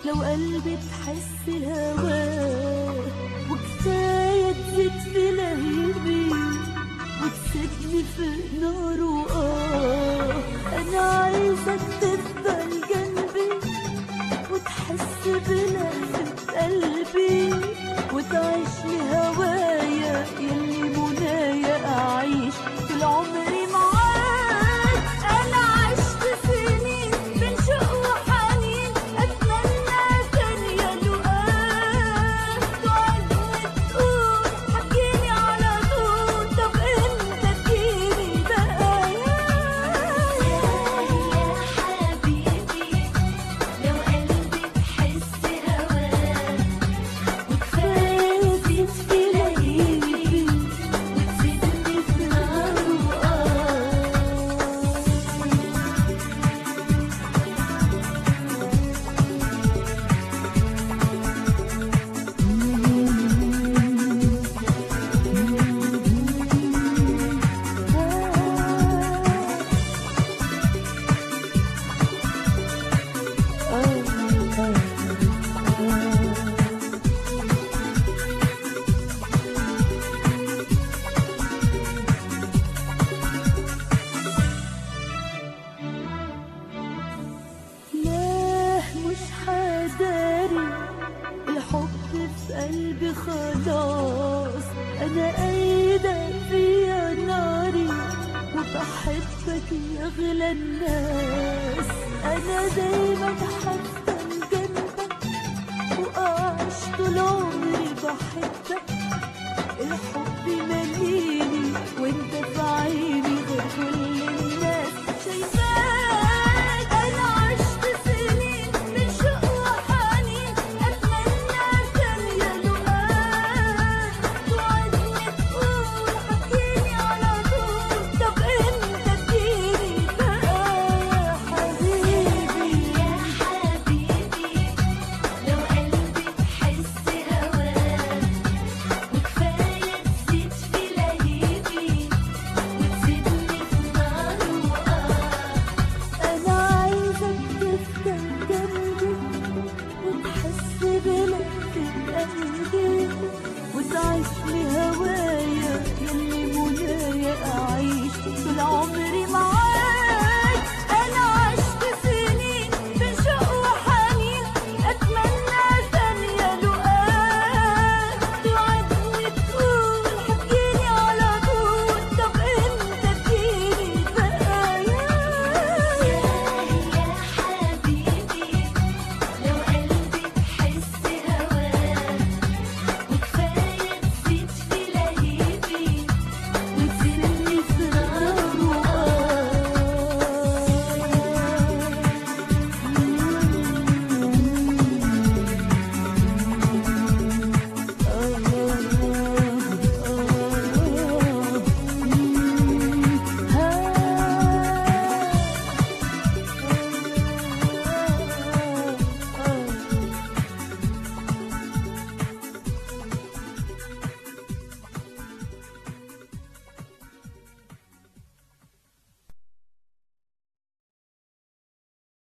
لو قلبي تحس هواه، وكفاية تزيد في لهيبي وتسيبني في ناره. أنا عايزك تفضل جنبي وتحس بلهفة قلبي وتعيش لي هوايا يلي منايا أعيش طول عمري معاك. أنا عشت سنين بين شوق وحنين، أتمنى تانية لقاك توعدني تقول حكيني على طول. طب إمتى تجيني بقى يا حبيبي؟ لو قلبي تحس هواك وكفاية تزيد في لهيبي وتسيبني في ناره. لا مش حداري الحب في قلبي خلاص، أنا قايدة فيا ناري وبحبك يا أغلى الناس. أنا دايما هفضل جنبك وأعيش طول عمري بحبك، الحب مليني